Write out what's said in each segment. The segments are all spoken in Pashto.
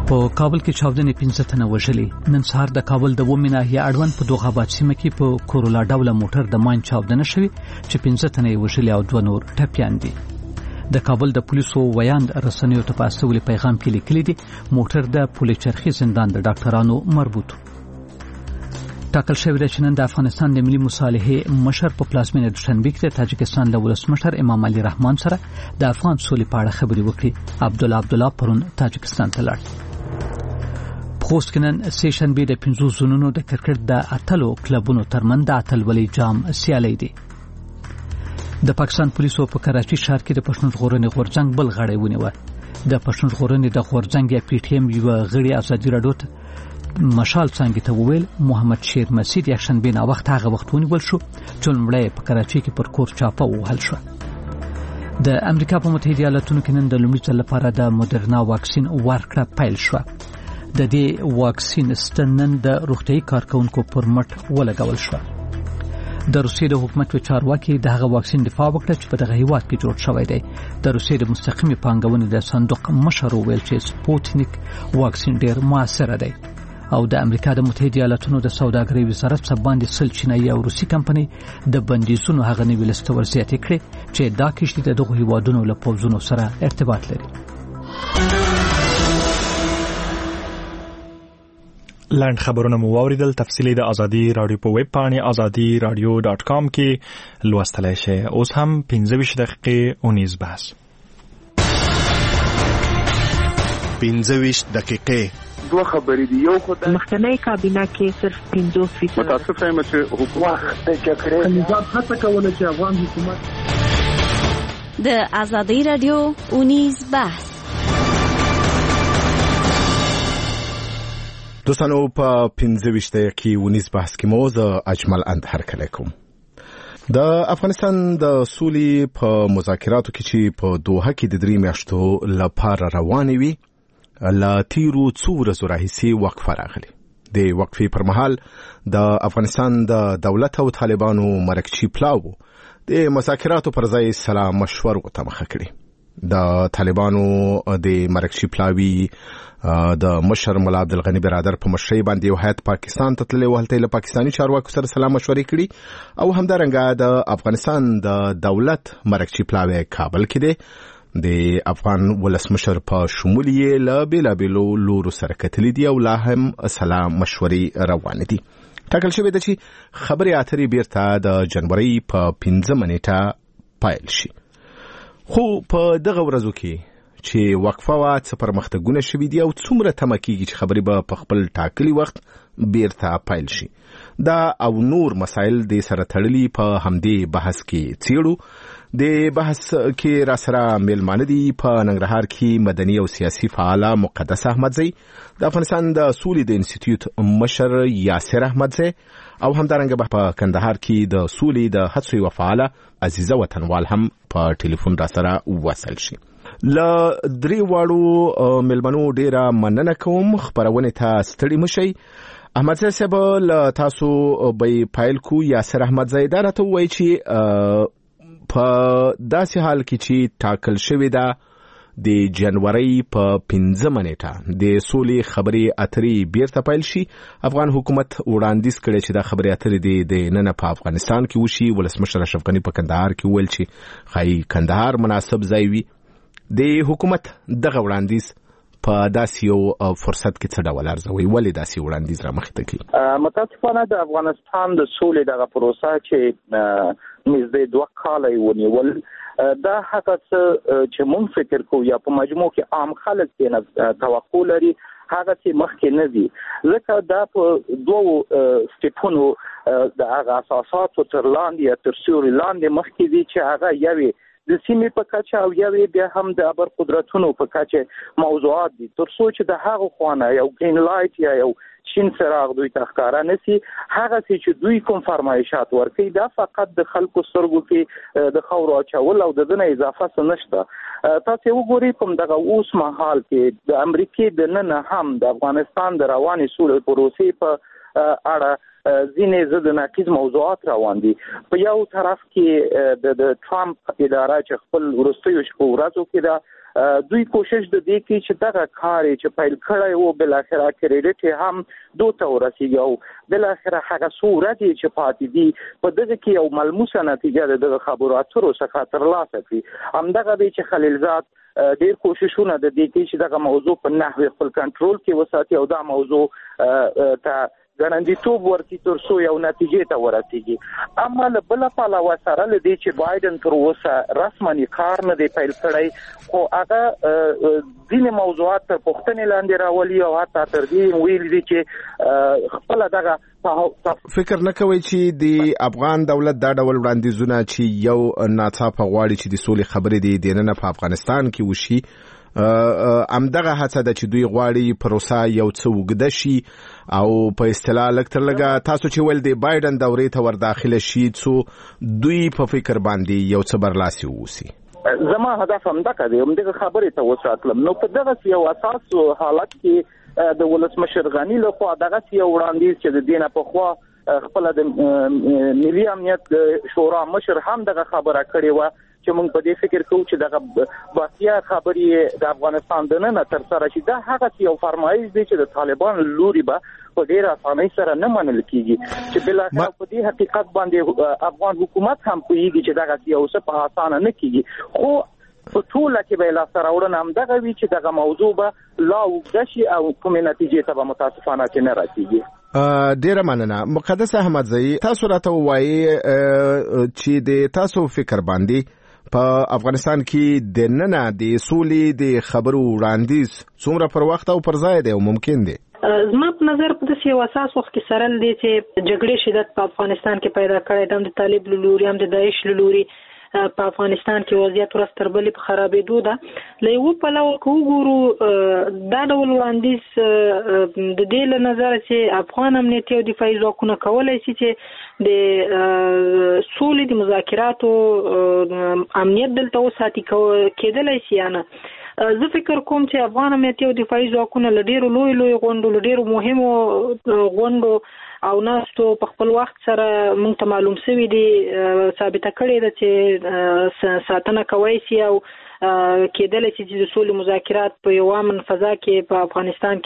په کابل کې چاودنې 15 تنه وژلي. نن سهار د کابل د ومې ناحیه اړوند په دوغاباد سیمه کې په کورولا ډوله موټر د ماین چاودنه شوې چې 15 تنه وژلي او 2 نور ټپيان دي. د کابل د پولیسو ویاند رسنیو ته په استولي پیغام کې لیکلي دي موټر د پولیچرخي زندان د ډاکټرانو مربوط. ټاکل شوی دی چې نن د افغانستان د ملي مصالحې مشر په پلازمینه دوشنبه کې د تاجکستان د ولسمشر امام علي رحمان سره د افغان سولې په اړه خبرې وکړي. عبدالله پرون تاجکستان ته لاړ. خوست کې نن سیشن بي د 15 زونونو د کرکټ د اتلو کلبونو ترمن د اتلولۍ جام سیالي دي. د پاکستان پولیسو په کراچي ښار کې د پښتون ژغورنې غورځنګ بل غړی ونیو. د پښتون ژغورنې د غورځنګ یا پی ټی ایم یو غړي ازادي راډیو ته مشال څنګه ته وویل محمد شیر مسید یکشن بین وخت هغه وخت ونیول شو چې لمړی په کراچي کې پر کور چاپه وهل شو. د امریکا په متحده ایالاتونو کې نن د لومړي ځل لپاره د مودرنا واکسین ورکړه پیل شو. د دې واکسین ستنن د روغتي کارکونکو پر مټ ولګول شو. د روسیې د حکومت چارواکي د هغه واکسین دفاع وکړه چې په دغه هیواد کې جوړ شوی دی. د روسیې د مستقیمي پانګونې د صندوق مشر ویل چې سپوتنیک واکسین ډیر موثر دی. او د امریکا د متحده ایالاتونو د سوداګرۍ وزارت څخه باندې سل چینایي او روسي کمپنۍ د بندیزونو هغه نوی لست ورزیاتې کړې چې دا کشتي د دغه هیوادونو له پوځونو سره ارتباط لري. لاند خبرونه مو واوریدل. تفصیلی د ازادي رادیو په ویب پاڼې azadiradio.com کې لوستلای شئ. اوس هم 15 دقیقې اونیز بحث. 15 دقیقې دوه خبرې دي. یو خدای مخکنی کابینه کې صرف 50% متاسف یم چې حکومت د جګړې نظام هڅه کوله چې افغان حکومت د ازادي رادیو اونیز بحث. دوستانو په 15 دقیقې ونیز بحث کې مو زه اجمل اندهر کلیکم. د افغانستان د سولې په مذاکراتو کې چې په دوحه کې د 3 میاشتو لپاره روانې وي لا تیرو څو ورځو راهیسې وقفه راغلي. د وقفې پر مهال د افغانستان د دولت او طالبانو مرکچی پلاو د مذاکراتو پر ځای سلام مشورو ته مخه کړي. د طالبانو د مرکچی پلاوی د مشر مولا عبدالغنی برادر په مشرۍ باندې یو هیئت پاکستان ته تللی و. هلته له پاکستاني چارواکو سره سلام مشورې کړي او همدارنګه د افغانستان د دولت مرکچی پلاوی کابل کې دی. د افغان ولسمشر په شمول یې له بېلابېلو لورو سره کتلي دي او لا هم سلام مشورې روانې دي. ټاکل شوې ده چې خبرې اترې بیرته د جنوري په 15 نیټه پیل شي. خو په دغه ورځو کې چې وقفه وا څه پرمختګونه شوي دي او څومره تمه کېږي چې خبرې به په خپل ټاکلي وخت بیرته پیل شي. دا او نور مسایل د سره تړلي په همدې بحث کې څیړو. د بحث کې را سره میلمانه دي په ننګرهار کې مدني او سیاسي فعاله مقدس احمدزی، د افغانستان د سولې د انسټیټیوټ مشر یاسر احمدزی او همدارنګه په کندهار کې د سولې د هڅو یو فعاله عزیزه وطنوال هم په ټلیفون را سره وصل شي. له درې واړو میلمنو ډیره مننه کوم. خبرونه ته ستړي مشئ. احمدزی صاحب له تاسو به پیل کو. یاسر احمدزی دا راته وایي چې په داسې حال کې چې ټاکل شوی ده د جنوري په 15 نیټه د سولې خبرې اترې بیرته پیل شي. افغان حکومت وړاندیز کړي چې دا خبرې اترې د نن په افغانستان کې وشي. ولسمشر اشرف غنی په کندهار کې ویل چې خای کندهار مناسب ځای وي. د حکومت دغه وړاندیز په داسې یو فرصت کې څه ډول ارزوي؟ ولې داسې وړاندیز را مخې ته کوي؟ متاسفانه د افغانستان د سولې دغه پروسه چې نږدې 2 کاله ونیول دا هغه چې مونږ فکر کوو یا په مجموع کې عام خلک یې توقع لري هغه چې مخکې نه دي. ځکه دا په 2 سټیپونو د هغه اساساتو تر لاندې یا تر سیوري لاندې مخکې دي چې هغه یوې د سیمې په کچه او یوې بیا هم د ابر قدرتونو په کچه موضوعات دي تر څو چې د هغه خوانه یو گرین لایټ یا یو شین څراغ دوی ته ښکارا نشي. هغه چې دوی کوم فرمایشات ورکوي دا فقط د خلکو سترګو کې د خاورو اچول او د دنه اضافه څه نشته. تاسو وګورئ کوم دغه اوس مهال کې د امریکای د نن هم د افغانستان د رواني سولې پروسې په اړه ځینې ضد ناقض موضوعات روان دي. په یو طرف کې د ټرامپ اداره چې خپل وروستیو شپو ورځو کې دوی کوشش د دې کې چې دغه کار چې پیل کړی وو بل اخر کریډټ هم دوته ورسیږي او بل اخر هغه صورت چې پاتې دي په دغه کې یو ملموسه نتیجه د خبرو اترو څخه ترلاسه کړي. همدغه دی چې خلیلزاد ډېر کوششونه د دې کې چې دغه موضوع په نحوه خپل کنټرول کې وساتي او دا موضوع ته ګرانډیتوب ورکړي تر څو یو نتیجې ته ورسیږي. اما له بل پلوه سره له دې چې بایدن تر اوسه رسمي کار نه دی پیل کړی خو هغه ځینې موضوعات تر پوښتنې لاندې راولي او حتی تر دې ویل دي چې خپل دغه فکر نه کوي چې د افغان دولت دا ډول وړاندیزونه چې یو ناڅاپه غواړي چې د سولې خبرې دي دننه په افغانستان کې وشي امدغه هڅه ده چې دوی غواړي پروسه یو څه وګده شي او په اصطلاح لکتر لګه تاسو چې ول دی بایدن دورې ته ور داخله شي څو دوی په فکر باندې یو څه برلاسي ووسی. زما هدف هم دا دی هم دغه خبرې ته وساتلم. نو په دغه یو اساس حالت کې د ولسمشر غنی له خوا دغه یو وړاندیز چې د دینه په خوا خپل د ملي امنیت شورا مشر هم دغه خبره کړې و چې موږ په دې فکر کوو چې دغه باسیا خبرې د افغانستان د نن تر سره شي. دا هغه یو فرمایش دی چې د طالبان لوري به په ډېر اسانۍ سره نه منل کیږي چې بل اخر په دې حقیقت باندې افغان حکومت هم کوي چې دغه یو څه په اسانه نه کیږي خو په ټول کې به لا سره وړاندې هم دغه وی چې دغه موضوع به لا وګشي او کومه نتیجې ته به متاسفانه کې نه رسیږي. ډیره مننه. مقدس احمدزئی تاسو راته وایي چې د تاسو فکر باندې په افغانستان کې د نننه د سولې د خبرو وړاندیز څومره پر وخت او پر ځای دی او ممکن دی؟ زما په نظر په داسې یو اساس وخت کې سره دی چې جګړې شدت په افغانستان کې پیدا کړی د طالب لوري هم د داعش لوري په افغانستان کې وضعیت ورځ تر بلې په خرابېدو ده. له یو پلوه که وګورو دا ډول وړاندیز د دې له نظره چې افغان امنیتي او دفاعي ځواکونه کولی شي چې د سولې د مذاکراتو امنیت دلته وساتي کېدلی شي یا نه. زه فکر کوم چې افغان امنیتي او دفاعي ځواکونه له ډېرو لویو غونډو له ډېرو مهمو غونډو او ناستو په خپل وخت سره موږ ته معلوم شوی دی ثابته کړې ده چې ساتنه کوي شي او کېدلی شي چې د سولې مذاکرات په یو امن فضا کې په افغانستان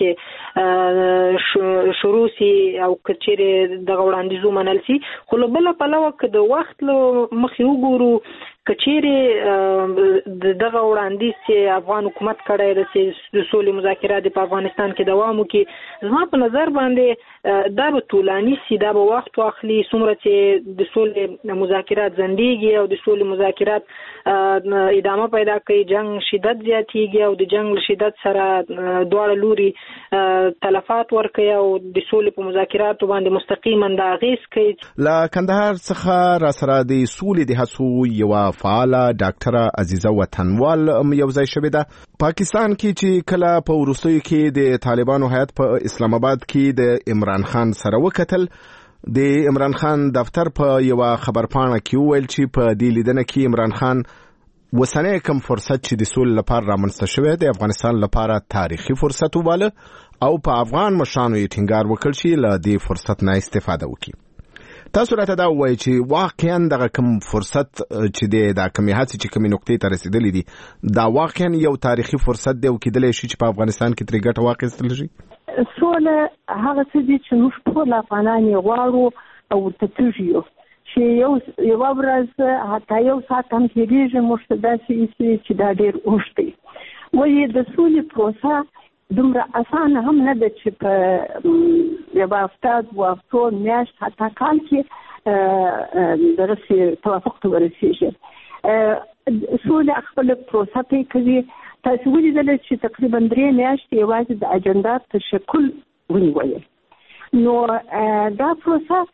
کې شروع شي او که چیرې دغه وړاندیز ومنل شي. خو له بله پلوه که د وخت له مخې وګورو که چیرې دغه وړاندیز چې افغان حکومت کړی دی چې د سولې مذاکرات په افغانستان کې دوام وکړي زما په نظر باندې دا به طولاني شي دا به وخت واخلي څومره چې د سولې مذاکرات ځنډېږي او د سولې مذاکرات ادامه پیدا کوي جنگ شدت زیاتېږي او د جنگ شدت سره دواړه لوري تلفات ورکوي او د سولې په مذاکراتو باندې مستقیما د اغیز کوي. له کندهار څخه را سره د سولې د هڅو یوه فعاله ډاکټره عزیزه وطنوال یو ځای شوې ده. پاکستان کې چې کله په وروستیو کې د طالبانو هیات په اسلام آباد کې د عمران خان سره وکتل د عمران خان دفتر په یو خبرپاڼه کې ویل چې په دې لیدنه کې عمران خان وسنۍ کوم فرصت چې د سولې لپاره رامنځته شوی د افغانستان لپاره تاریخي فرصت وباله او په افغان مشرانو یې ټینګار وکړ چې له دې فرصت نه استفاده وکړي. تاسو راته دا وایي چې واقعا دغه کوم فرصت چې دی دا کومې هڅې چې کومې نقطې ته رسېدلې دي دا واقعا یو تاریخي فرصت دی او کېدلی شي چې په افغانستان کې ترې ګټه واخیستل شي؟ سوله هغه څه دي چې موږ ټول افغانان یې غواړو او ورته تږي یو چې یوه ورځ حتی یو ساعت هم تېرېږي موږ ته داسې ایسي چې دا ډېر اوږد دی. ولې د سولې پروسه دومره اسانه هم نه ده چې په یوه هفته دوه هفتو میاشت حتی کال کې د توافق ته ورسېږي. سوله خپله پروسه طی کوي. تاسو ولیدل چې تقریبا 3 میاشتې یوازې د اجنډا تشکل ونیولې. نو دا پروسه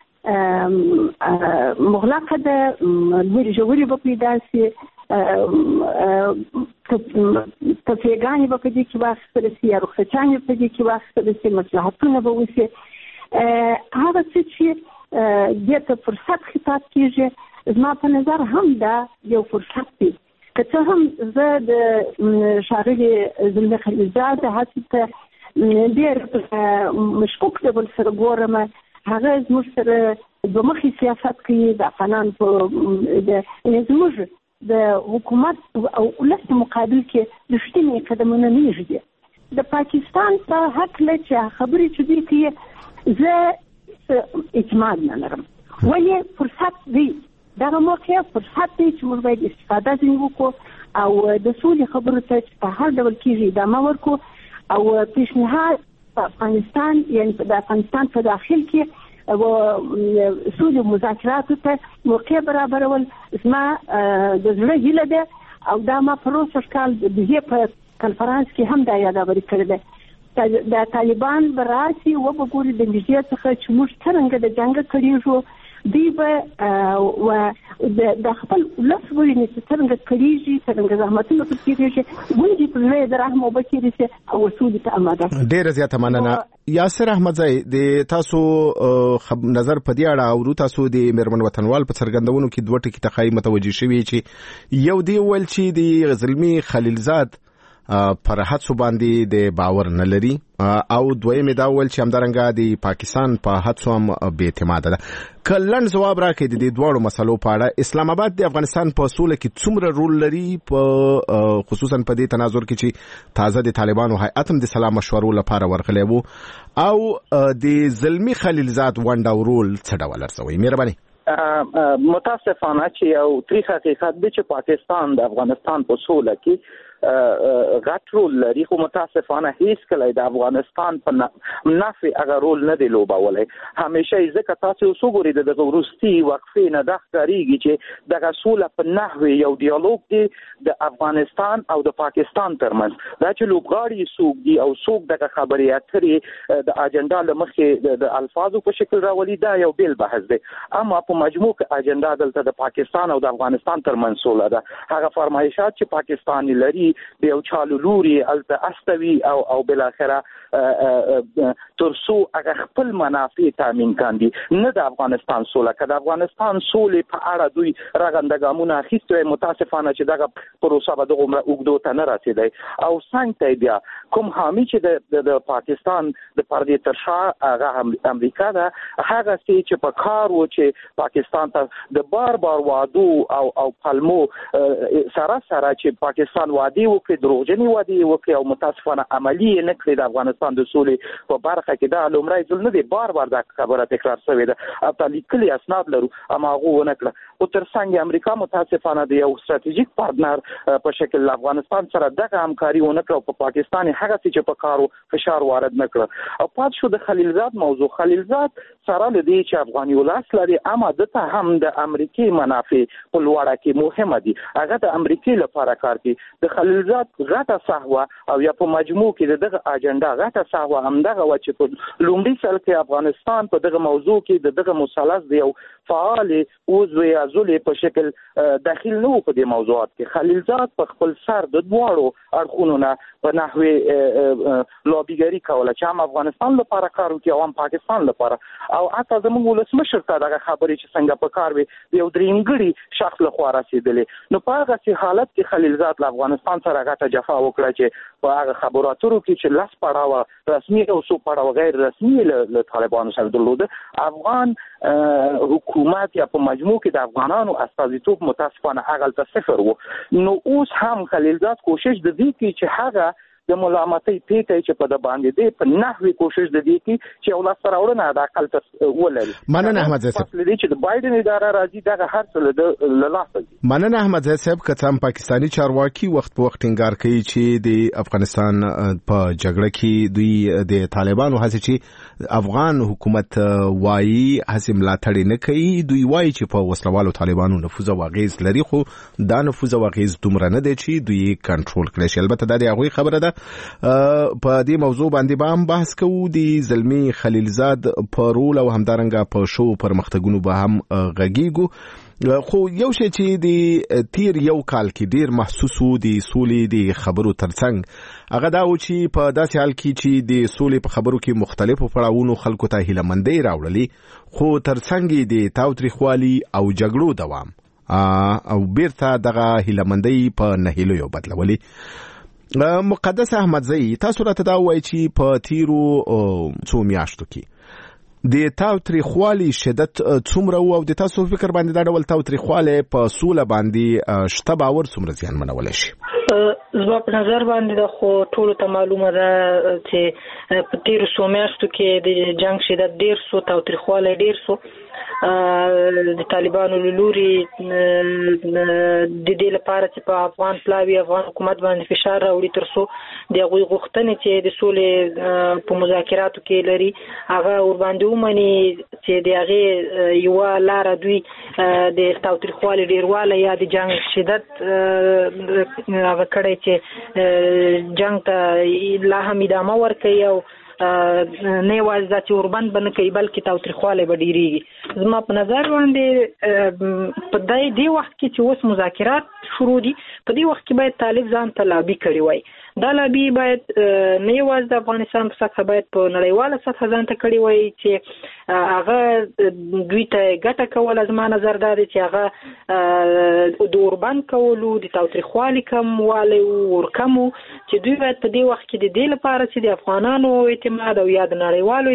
مغلقه ده ژورې به پیدا شي تفریګانې به په دې کې واخیستل شي یا رخصتیانې په دې کې واخیستل شي مصلحتونه به وشي. هغه څه چې دې ته فرصت خطاب کېږي زما په نظر هم دا یو فرصت دی. که څه هم زه د ښاغلي زلمي خلیلزاد هڅې ته ډېر مشکوک ډول سره ګورم. هغه زموږ سره دوه مخي سیاست کوي د افغانانو په زموږ د حکومت او ولس مقابل کې رښتینی قدمونه نه ایږدي. د پاکستان په حق له چې خبرې چې دي کې زه اعتماد نه لرم، ولې فرصت دی، دغه موقع فرصت دی چې موږ باید استفاده ځینې وکړو او د سولې خبرو ته چې په هر ډول کې ادامه ورکړو او پیشنهاد په افغانستان یعنی د افغانستان په داخل کې سولې مذاکراتو ته موقع برابرول زما د زړه هیله ده او دا ما پروسه کال د په کنفرانس کې هم دا یادونه کړې ده. د طالبان براسي و بګوري د نږدې څخه چې موږ څنګه د جنگ کړیږو دی به د خپل ولس ویني چې څنګه کړیږي څنګه زحمتونه پکېږي ګوندې په ځای د رحم او بکیرسه او وسولې ته آماده. ډېر زیات مننه یاسر احمد زئی. د تاسو نظر په دې اړه او تاسو د میرمن وطنوال په څرګندونو کې دوه ټکي ته متوجي شوي چې یو دی ول چې د زلمی خلیلزاد پر حادثو باندې د باور نه لري او دویم دا ول چې همدارنګه د پاکستان په حادثو هم بې اعتماد ده. کلن جواب راکړي د دې دوه مسلو په اړه اسلام آباد د افغانستان په سوله کې څومره رول لري، په خصوصا په دې تناظر کې چې تازه د طالبانو هیئت هم د سلام مشورو لپاره ورغلی وو او د زلمی خلیلزاد ونډه او رول څه ډول ارزوي؟ مهرباني. متاسفانه چې یو تریخ حقیقت دی چې پاکستان د افغانستان په سوله کې غټ رول لري، خو متاسفانه هیڅ کله د افغانستان په نفع هغه رول نه دی لوبولی. همیشه ځکه تاسو وګورئ د وروستي وقفې نه دا ښکارېږي چې دغه سوله په نحوې یو ډیالوګ دی د افغانستان او د پاکستان ترمنځ. دا چې لوبغاړي څوک دي او څوک دغه خبرې اترې د اجنډا له مخې د الفاظو په شکل راولي دا یو بیل بحث دی. اما په مجموع کې اجنډا دلته د پاکستان او د افغانستان ترمنځ سوله ده. هغه فرمایشات چې پاکستان لري د یو چالو لوري الته استوي او بل اخره ترسو هغه خپل منافع تامین کاندي نه د افغانستان سوله. که د افغانستان سولې په اړه دوی راغندګامونه اخیستي، متاسفانه چې دغه پروسه به دغه اوږدو ته نه رسیدی او څنګه ته بیا کوم حامي چې د پاکستان د پردې تر شا هغه امریکا ده، هغه چې په کار و چې پاکستان ته د بار وعدو او پلمو سره چې پاکستان وعده وکړي، دروغجنې وعدې وکړي او متاسفانه عملي نه کړي د افغانستان د سولې په برخه کې. دا لومړی ځل نه دی، بار دا خبره تکرار شوې ده او لیکلي اسناد لرو اما هغه ونه کړه. او تر څنګ امریکا متاسفانه د یو ستراتیژیک پارتنر په شکل افغانستان سره دغه همکاري ونه کړه او په پاکستان هغه چې په کارو فشار وارد نه کړ. او پات شو د خلیلزاد موضوع. خلیلزاد سره لدی چې افغاني ولاس لري اما دته هم د امریکای منافع په لوړه کې مهمه دي. هغه د امریکای لپاره کار کوي. د خلیلزاد غټه صحوه او یا په مجموع کې دغه اجنډا غټه صحوه همدغه و چې په لومړي سال کې افغانستان په دغه موضوع کې دغه مثلث دی او فعال عضو ازولې په شکل داخل نه و په دې موضوعات کې. خلیلزاد په خپل سر د دواړو اړخونو نه په نحوې لوبیګری کوله چې هم افغانستان لپاره کار وکړي او هم پاکستان لپاره. او حتی زموږ ولسمشر ته دغه خبرې چې څنګه په کار وي یو درېمګړي شخص له خوا رسېدلې. نو په هغه حالت کې خلیلزاد له افغانستان سره غټه جفا وکړه چې په هغه خبراتو کې چې لاس پړاوه رسمي او سو پړاوه غیر رسمي له طالبانو سره درلوده. افغان حکومت یا په مجموع کې د افغانانو استازیتوب متاسفانه هغه ته صفر وو. نو اوس هم خلیلزاد کوشش د دې کې چې هغه د ملامتۍ پیټه چې په د باندې دی په نحوي کوشش د دې کې چې ولس سره وړنه د عقل ته ولري. مننه احمد زئی صاحب. لدی چې د بایدن اداره راځي دغه هر څه له لاسه دي. مننه احمد زئی صاحب. کڅم پاکستانی چارواکي وخت په وخت ټینګار کوي چې د افغانستان په جګړه کې دوی د طالبانو هڅه چې افغان حکومت وایي هڅه ملاتړ نه کوي. دوی وایي چې په وسلوالو طالبانو نفوذ او اغیز لري خو دا نفوذ او اغیز دومره نه دی چې دوی کنټرول کړي شي. البته دا د هغوی خبره ده. په دې موضوع باندې به هم بحث کوو. د زلمی خلیلزاد په رول او همدارنګه په شو پرمختګونو به هم غږیږو. خو یو شی چې د تیر یو کال کې ډیر محسوس وو د سولې د خبرو ترڅنګ هغه دا و چې په داسې حال کې چې د سولې په خبرو کې مختلفو پړاوونو خلکو ته هیلهمندۍ راوړلې خو ترڅنګ د تاوتریخوالي او جګړو دوام او بیرته دغه هیلهمندۍ په نهیلیو بدلولې. مقدس احمد زئی تاسو راته دا وایي چې په تیرو څو میاشتو کې د تاوتریخوالي شدت څومره او د تاسو فکر باندې دا ډول تاوتریخواله په سوله باندې شته باور څومره زیان منول شي؟ زما په نظر باندې د خو ټولو ته معلومه ده چې په تیرو څو میاشتو کې د جنگ شدت ډیر سو، تاوتریخواله ډیر سو. د طالبانو له لوري د دې لپاره چې په افغان پلاوي افغان حکومت باندې فشار راوړي تر څو د هغوی غوښتنې چې د سولې په مذاکراتو کې لري هغه ورباندې ومني چې د هغې یوه لاره دوی د تاوتریخوالي ډیروالی یا د جنګ شدت هغه کړی چې جنګ ته لا هم ادامه ورکوي او نه یوازې دا چې اوربند به نه کوي بلکې تاوتریخوالی به ډېرېږي. زما په نظر باندې په دې وخت کې چې اوس مذاکرات شروع دي په دې وخت کې باید طالب ځان ته لابي کړی وای. دا لابي باید نه یوازې د افغانستان په سطحه باید په نړیواله سطحه ځان ته کړی وای چې هغه دوی ته ګټه کوله. زما نظر دا دی چې هغه د اوربند کولو د تاوتریخوالي کموالی ورکمو چې دوی باید په دې وخت کې د دې لپاره چې د افغانانو اعتماد او یا د نړیوالو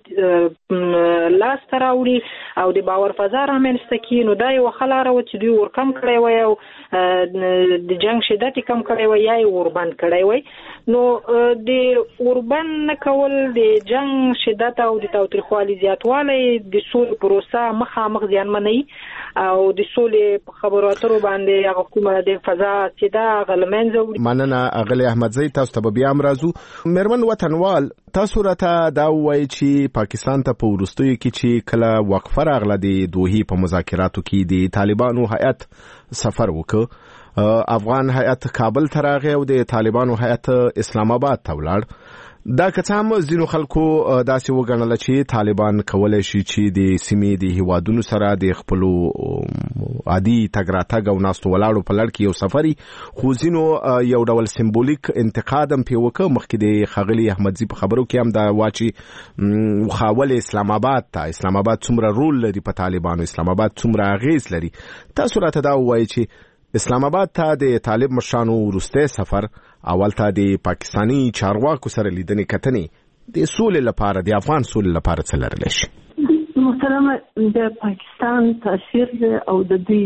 اعتماد لاس ته راوړي او د باور فضا رامنځته کړي. نو دا یوه ښه لاره وه چې دوی ورکم کړی وای او د جنګ شدت یې کم کړی وای یا یې وربند کړی وای. نو د اوربند نه کول د جنګ شدت او د تاوتریخوالي زیاتوالی د سولې پروسه مخامخ زیانمنوي او د سولې په خبرو اترو باندې هغه کومه د فضا چې دا هغه له منځه وړي. مننه اغلی احمدزی، تاسو ته به بیا هم راځو. میرمن وطنوال، تاسو راته دا ووایئ چې پاکستان ته په وروستیو کې چې کله وقفه راغله د دوحې په مذاکراتو کې د طالبانو هیئت سفر وکړ، افغان هیئت کابل ته راغی او د طالبانو هیئت اسلام آباد ته ولاړ. دا که څه هم ځینو خلکو داسې وګڼله چې طالبان کولی شي چې د سیمې د هیوادونو سره د خپلو عادي تګ راتګ او ناستو ولاړو په لړ کې یو سفري، خو ځینو یو ډول سمبولیک انتقاد هم پې وکړ. مخکې د ښاغلي احمدزي په خبرو کې هم دا وا چې وخاول اسلام آباد ته، اسلام آباد څومره رول لري په طالبانو، اسلام آباد څومره اغیز لري. تاسو راته دا ووایئ چې اسلام آباد ته د طالب مشرانو وروستی سفر اول ته د پاکستانی چارواکو سره لیدنې کتنې د سولې لپاره، د افغان سولې لپاره څه لرلی شي؟ محترمه، د پاکستان تاثیر او د دوی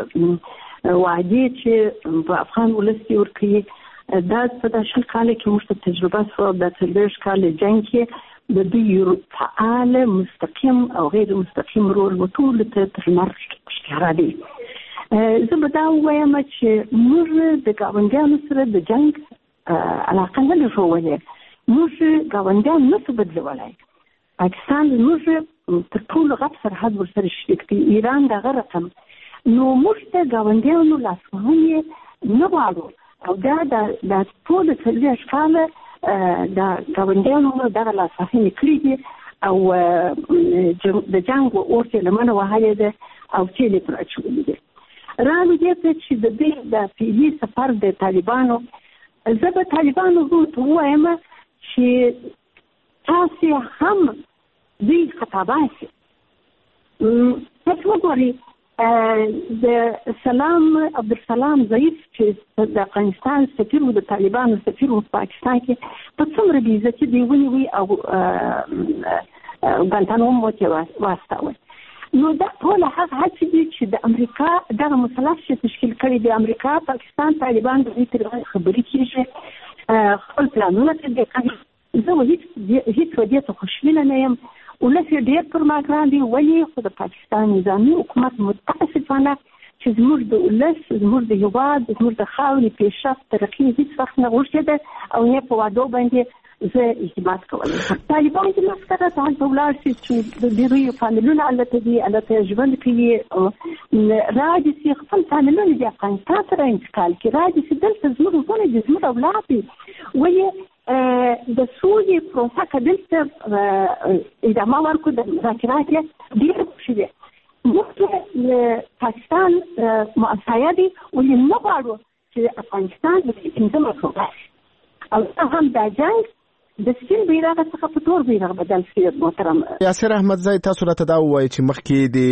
وعدې چې په افغان ولس کې ورکوي دا په دا شل کاله کې موږ ته تجربه شوه. دا 40 کاله جنګ کې د دوی فعال مستقیم او غیر مستقیم رول ټولو ته تر لمر ښکاره دی. زه به دا ووایم چې موږ د ګاونډیانو سره د جنګ علاقه نه لرو، موږ ګاونډیان نه شو بدلولی. پاکستان موږ تر ټولو غټ سرحد ورسره شریک دی، ایران دغه رقم. نو موږ د ګاونډیانو لاسوهنې نه غواړو او دا د ټولو 40 کاله د ګاونډیانو دغه لاسوهنې کړي دي او د جنګ اور چې لمنه وهلې ده او چې پر اچولې ده. رالو دې ته چې د دې د فعلي سفر د طالبانو، زه به طالبانو ته ووایم چې تاسې هم دوی خطاباسي. تاسو وګورئ د سلام عبدالسلام ضعیف چې د افغانستان سفیر و، د طالبانو سفیر و په پاکستان کې، په څومره بې عزتي دوی ونیوي او ګوانتانامو ته واستول. نو دا ټول هغه هڅې دي چې د امریکا دغه مثلث چې تشکیل کړی دی، امریکا، پاکستان، طالبان، د دې ترمنځ خبرې کېږي، خپل پلانونه تطبیق کوي. زه هیڅ ودې ته خوشبینه نه یم. ولس یې ډېر پر ما ګران دی. ولې؟ خو د پاکستان نظامي حکومت متاسفانه چې زموږ د ولس، زموږ د هېواد، زموږ د خاورې پیشرفت ترقي هیڅ وخت نه غوښتې ده او نه په وعدو باندې زه اعتماد کولی. طالبان چې مسکره ته هلته ولاړ شي چې د دوی فامیلونه هلته دي، هلته ژوند کوي، راځي چې خپل فامیلونه د افغانستان سره انتقال کړي، راځي چې دلته زموږ ورونه دي، زموږ اولاد دي. ولې د سولې پروسه که دلته ادامه ورکړو د مذاکرات یې ډېره خوشي ده. موږ پاکستان معصیه دي، ولې نه غواړو چې افغانستان د 15 کړو او هم دا جنګ د سپین بیرغ څخه په تور بیرغ بدل شي. محترم یاسر احمدزی، تاسو راته دا وایي چې مخکې د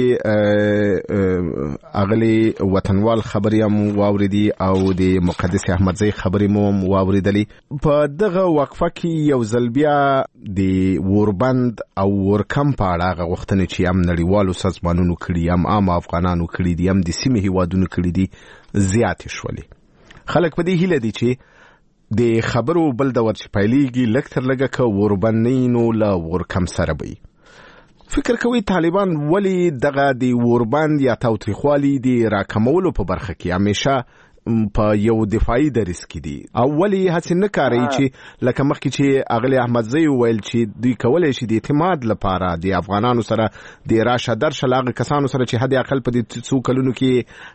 اغلی وطنوال خبرې هم واوریدي او د مقدس احمدزی خبرې مو واوریدلې. په دغه وقفه کې یو ځل بیا د وربند او ورکم په اړه غوښتنې چې هم نړیوالو سازمانونو کړي، هم عام افغانانو کړي دي، هم د سیمې هیوادونو کړي دي، زیاتې شولې. خلک په دې هیله دي چې د خبرو بل دور چې پیلېږي لږ تر لږه که وربندینو له ورکم سره به فکر کوي طالبان ولې دغه د وربند یا تاوتریخوالي د راکمولو په برخه کې همیشه په یو دفاعي دریځ کې دي، او ولې هڅه نه کوي چې لکه مخکې چې اغلی احمدزی ویل چې دوی کولای شي د اعتماد لپاره د افغانانو سره د راشه درشه لاغه کسانو سره چې حد اقل په دې څو کلونو کې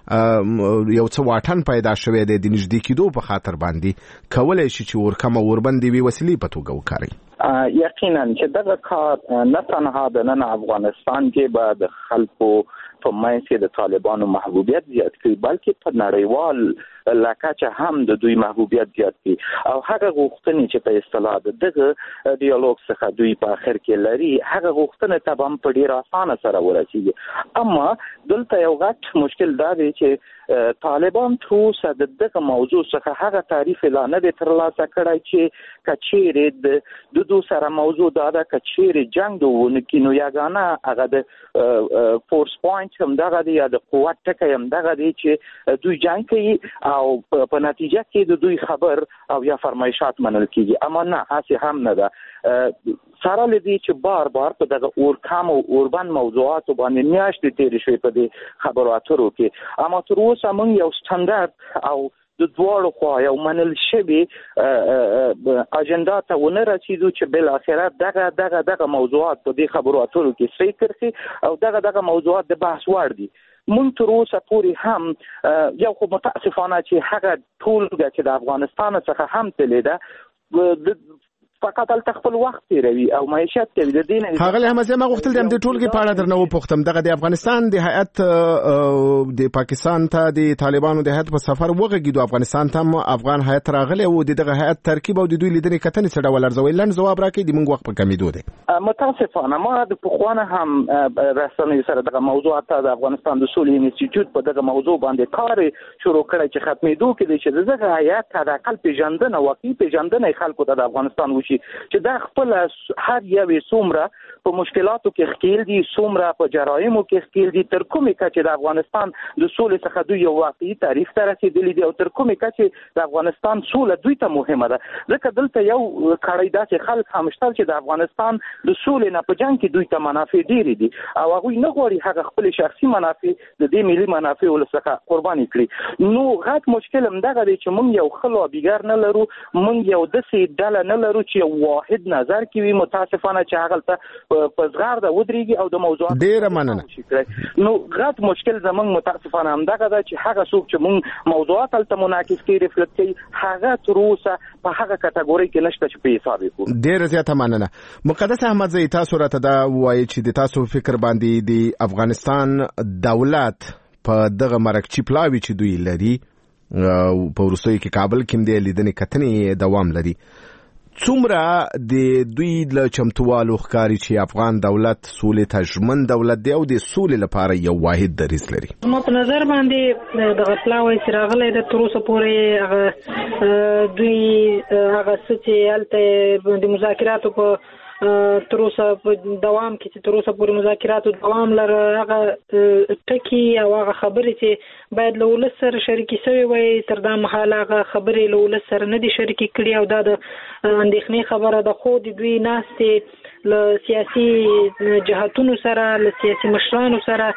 یو څه واټن پیدا شوی دی د نږدې کېدو په خاطر باندې کولای شي چې ورکم او وربند وي وسیلې په توګه وکړي. یقینا چې دغه کار نه تنها د نن افغانستان کې به د خلکو په منځ کې د طالبانو محبوبیت زیات کړي، بلکې په نړیوال لکه هم د دوی محبوبیت زیات کړي. او هغه غوښتنې چې په اصطلاح دغه ډیالوګ څخه دوی په اخر کې لري، هغه غوښتنې ته هم په ډیر اسانه سره ورسیږي. اما دلته یو غټ مشکل دا دی چې طالبان تروسه دغه موضوع څخه هغه تعریف اعلان نه ترلاسه کړی چې کچېرې د دوی سره موضوع دا ده کچېرې جنگ دوونکي نو یګانه هغه د فورس پوینټ هم دغه دی یا د قوت ټکی هم دغه دی چې دوی جنگ کوي او په نتیجه کې د دوی خبر او یا فرمایشات منل کیږي. اما نه، هڅه هم نه ده سره لدی چې بار بار په دغه اورکام او اوربند موضوعات باندې میاشتې تیرې شوې په دې خبرو اترو کې. اما تر اوسه موږ یو سټانډرډ او د دواړو خوا یو منل شوی اجنډا ته ونه رسیدو چې بل اخرت دغه موضوعات په دې خبرو اترو کې صحیح کړي او دغه موضوعات د بحث وړ دي. مونږ تر اوسه پورې هم یو خو متاسفانه چې هغه ټولګه چې د افغانستان څخه هم تللی ده فقط ال تخپل وخت تیروي او معیشت کوي. د دین هغه هم زما غوښتل د دې ټولګي په اړه درنه وپوښتم. دغه د افغانستان د هیئت د پاکستان ته د طالبانو د هیئت په سفر وغږیدو، افغانستان ته افغان هیئت راغلی او دغه هیئت ترکیب او د دوی لیدنې کتنې څه ډول ارزوي؟ لنډ ځواب راکړئ، د موږ وخت په کمیدو دی. متاسفانه ما د پخوانه هم رسنیو سره دغه موضوعات د افغانستان د سولې انسټیټیوټ په دغه موضوع باندې کار شروع کړی چې ختمېدو کې دی چې دغه هیئت د اقل پیژندنه واقعي پیژندنه خلکو ته د افغانستان وشي چې دا خپل هر یو څومره په مشکلاتو کې ښکیل دي، څومره په جرایمو کې ښکیل دي، تر کومې کچې د افغانستان د سولې څخه دوی یو واقعي تعریف ته رسېدلي دي او تر کومې کچې د افغانستان سوله دوی ته مهمه ده. ځکه دلته یو کړی داسې خلک هم شته چې د افغانستان د سولې نه په جنګ کې دوی ته منافع ډېرې دي او هغوی نه غواړي هغه خپل شخصي منافع د دې ملي منافعو څخه قرباني کړي. نو غټ مشکل هم دغه دی چې موږ یو ښه لابیګر نه لرو، موږ یو داسې ډله نه لرو چې واحد نظر کې وي. متاسفانه چې هغه ته په زغرده ودرېږي او د موضوعات ډېره مننه. نو غټ مشکل زموږ متاسفانه هم دغه ده چې هغه څوک چې موږ موضوعات ته منعکس کوي ریفلکټ کوي هغه تر اوسه په هغه کټګوري کې نشته چې په حساب وکړو. ډېره زیاته مننه. مقدس احمدزی، تاسو راته دا وایي چې د تاسو فکر باندې د افغانستان دولت په دغه مرکچی پلاوی چې دوی لري په وروستیو کې کابل کې د لیدنې کتنې دوام لري، څومره د دوی له چمتووالو ښکاري چې افغان دولت سولې ته ژمن دولت دی او د سولې لپاره یو واحد دریځ لري؟ زما په نظر باندې دغه پلاوی چې راغلی د تر اوسه پورې هغه دوی هغه څه چې هلته د مذاکراتو په تر اوسه په دوام کې چې تر اوسه پورې مذاکراتو دوام لري، هغه ټکي او هغه خبرې چې باید له ولس سره شریکې شوې وای تر دا مهاله هغه خبرې له ولس سره نه دي شریکې کړي او دا د اندېښنې خبره ده. خو د دوی ناستې له سیاسي جهتونو سره، له سیاسي مشرانو سره،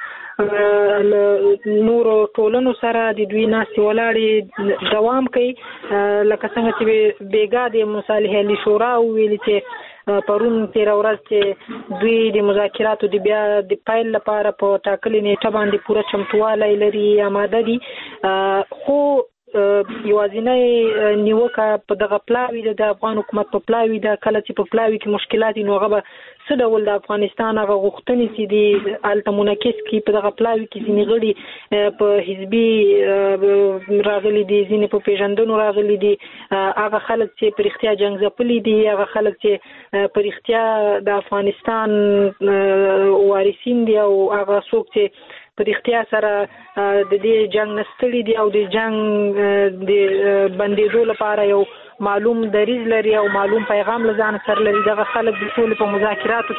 نورو ټولنو سره د دوی ناستې ولاړې دوام کوي. لکه څنګه چې بیګا د مصالحې علی شورا ویلي چې پرون 13 ورځ چې دوی د مذاکراتو د بیا د پایل لپاره په ټاکلې نیټه باندې پوره چمتوالی لري، آماده دي. خو یوازینی نیوکه په دغه پلاوی د افغان حکومت په پلاوی د کله چې په پلاوی کې مشکلات نو هغه څه ډول د افغانستان هغه غوښتنې چې د التمونکس کې په دغه پلاوی کې ځینې غړي په حزبي راغلي دي، ځینې په پیژندنو راغلي دي، هغه خلک چې په رښتیا جنگ ځپلي دي، هغه خلک چې په رښتیا د افغانستان وارثین دي او هغه څوک چې په رښتیا سره د دې جنگ نستړي دي او د جنگ د بندیدو لپاره یو معلوم دریځ لري او معلوم پیغام لزان سره لري. دغه خلک د ټول په مذاکراتو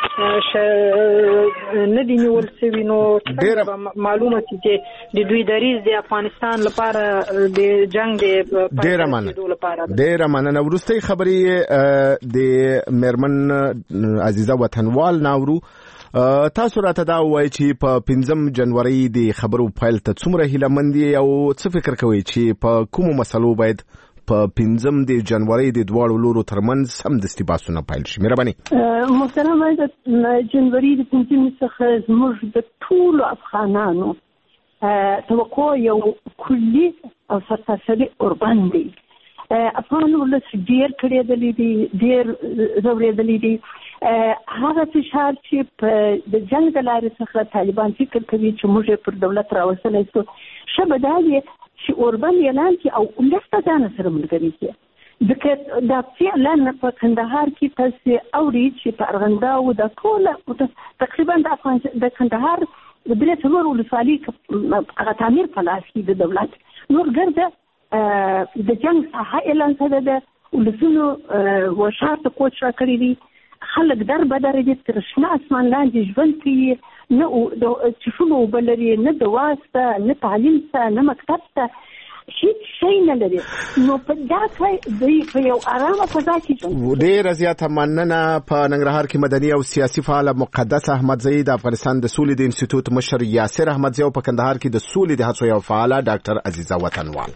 کې نه دي نیول شوي، نو معلومه چې د دوی دریځ د افغانستان لپاره د جنگ د ډیره مننه. وروستۍ خبرې د میرمن عزیزه وطنوال ناورو، تاسو راته دا وایي چې په 5 جنوري د خبرو پیل ته څومره هیلهمند یې او څه فکر کوئ چې په کومو مسلو باید په 5 د جنوري د دواړو لورو ترمنځ سمدستي بحثونه پیل شي؟ مهرباني. محترم، د جنوري د 5 څخه زموږ د ټولو افغانانو توقع یو کلي او سرتاسري اوربند دی. افغان ولس ډیر کړیدلی دي، ډیر زوریدلی دي. هغه فشار چې په د جنگ د لارې څخه طالبان فکر کوي چې موږ پر دولت راوستلی شو، شبه دا دی چې اوربند اعلان کړي او ولس ځان سره ملګري کړي. ځکه دا فعلا په کندهار کې تاسو اوري چې په ارغنداو د ټوله تقریبا د کندهار د درې څلور ولسوالۍ هغه تعمیر په لاس کې د دولت نور ګرځه د جنگ ساحه اعلان کړه ده، ولسونو وشارت کوچ را کړی دي، خلک در بدر دي، تر شنه اسمان لاندې ژوند کوي، نه چشمو بلري، نه د واسطه، نه تعلیم ته، نه مکتب ته، هیڅ شی نه لري. نو په دا کې دوی په یو آرامه فضا کې ژوند. ډېره زیاته مننه. په ننګرهار کې مدني او سیاسي فعال مقدس احمدزی، د افغانستان د سولې د انسټیټیوټ مشر یاسر احمدزی او په کندهار کې د سولې د هڅو یو فعال ډاکټر عزیزه وطنوال.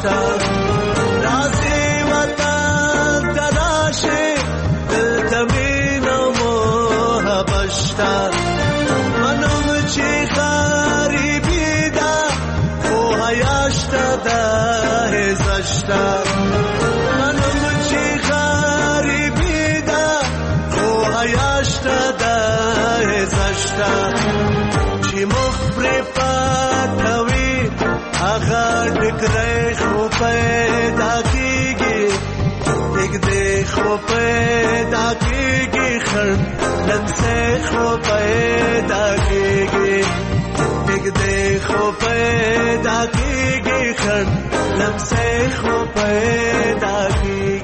Razi watan tarashi dil tami تا چې مخ پر پاتوي هغه ټکرې خو پیدا کیږي یک دې خو پیدا کیږي خړ لمسه خو پیدا کیږي یک دې خو پیدا کیږي خړ لمسه خو پیدا کیږي